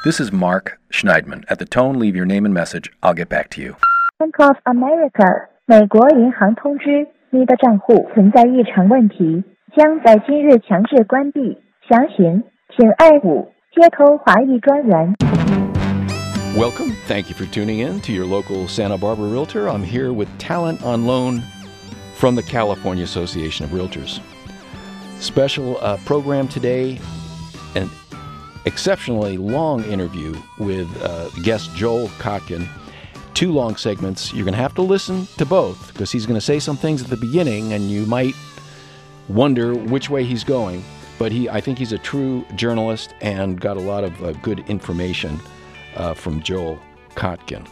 This is Mark Schneidman. At the tone, leave your name and message. I'll get back to you. Bank of America 美国银行通知，你的账户存在异常问题，将在今日强制关闭。详询请按5接通华裔专员。 Welcome. Thank you for tuning in to your local Santa Barbara Realtor. I'm here with talent on loan from the California Association of Realtors. Special program today, an exceptionally long interview with guest Joel Kotkin. 2 long segments. You're going to have to listen to both because he's going to say some things at the beginning and you might wonder which way he's going. But I think he's a true journalist and got a lot of good information from Joel Kotkin.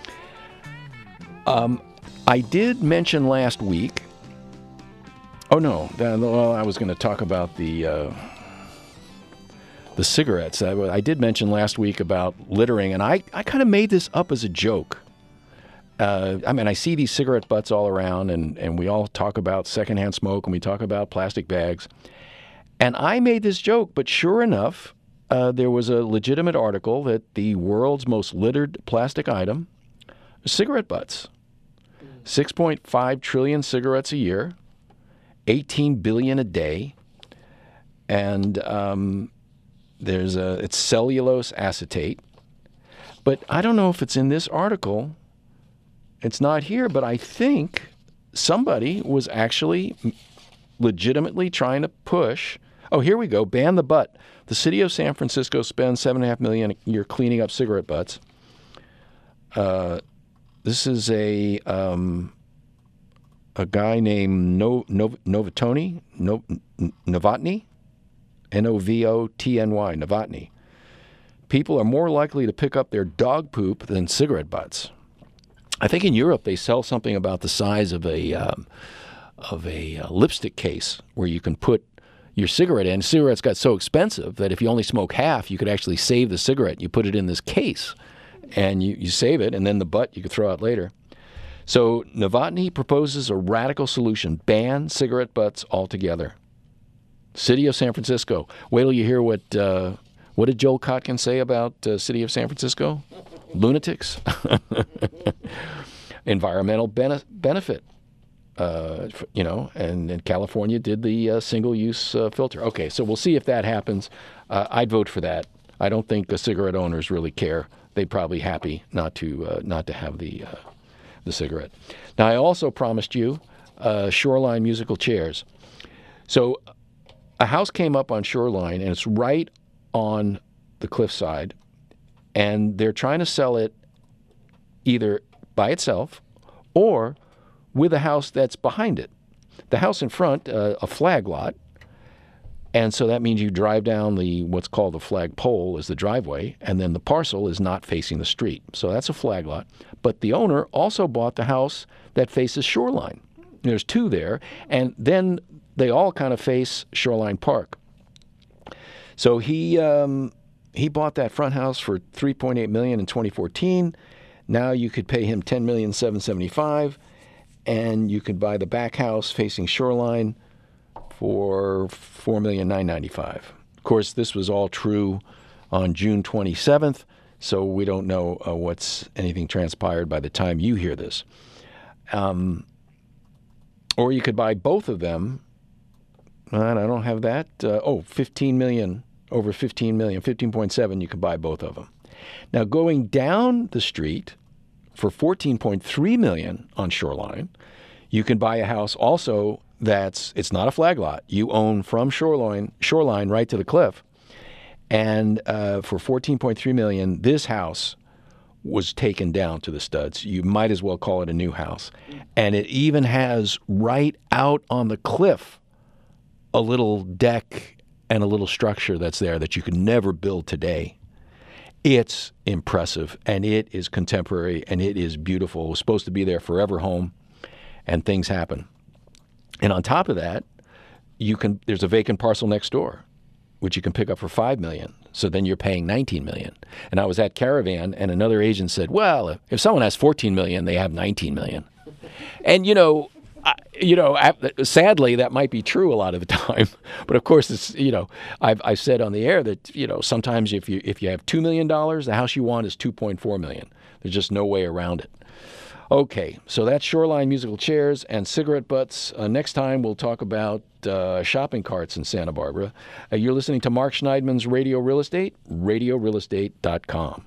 I did mention last week. Oh no, I was going to talk about the cigarettes. I did mention last week about littering, and I kind of made this up as a joke. I see these cigarette butts all around, and we all talk about secondhand smoke, and we talk about plastic bags. And I made this joke, but sure enough, there was a legitimate article that the world's most littered plastic item is cigarette butts. 6.5 trillion cigarettes a year, 18 billion a day, and it's cellulose acetate. But I don't know if it's in this article. It's not here, but I think somebody was actually legitimately trying to push. Oh, here we go. Ban the butt. The city of San Francisco spends $7.5 million a year cleaning up cigarette butts. This is a guy named Novotny, Novotny, Novotny, Novotny. People are more likely to pick up their dog poop than cigarette butts. I think in Europe they sell something about the size of a lipstick case where you can put your cigarette in. Cigarettes got so expensive that if you only smoke half, you could actually save the cigarette. You put it in this case, and you save it, and then the butt you could throw out later. So Novotny proposes a radical solution: ban cigarette butts altogether. City of San Francisco. Wait till you hear what did Joel Kotkin say about City of San Francisco? Lunatics. Environmental benefit. And California did the single-use filter. Okay, so we'll see if that happens. I'd vote for that. I don't think the cigarette owners really care. They'd probably happy not to have the cigarette. Now, I also promised you Shoreline musical chairs. So a house came up on Shoreline, and it's right on the cliffside, and they're trying to sell it either by itself or with a house that's behind it. The house in front, a flag lot, and so that means you drive down what's called the flag pole is the driveway, and then the parcel is not facing the street. So that's a flag lot. But the owner also bought the house that faces Shoreline. There's 2 there, and then they all kind of face Shoreline Park. So he bought that front house for $3.8 million in 2014. Now you could pay him $10,775,000, and you could buy the back house facing Shoreline for $4,995,000. Of course, this was all true on June 27th, so we don't know what's anything transpired by the time you hear this. Or you could buy both of them. And I don't have that. 15 million, over 15 million, 15.7, you could buy both of them. Now, going down the street for $14.3 million on Shoreline, you can buy a house also it's not a flag lot. You own from Shoreline right to the cliff. And for $14.3 million, this house was taken down to the studs. You might as well call it a new house. And it even has right out on the cliff a little deck and a little structure that's there that you could never build today. It's impressive, and it is contemporary, and it is beautiful. It was supposed to be their forever home, and things happen. And on top of that, there's a vacant parcel next door, which you can pick up for $5 million. So then you're paying $19 million. And I was at Caravan, and another agent said, well, if someone has $14 million, they have $19 million. And, Sadly, that might be true a lot of the time. But of course, it's I've said on the air that sometimes if you have $2 million, the house you want is $2.4 million. There's just no way around it. Okay, so that's Shoreline musical chairs and cigarette butts. Next time we'll talk about shopping carts in Santa Barbara. You're listening to Mark Schneidman's Radio Real Estate, radiorealestate.com.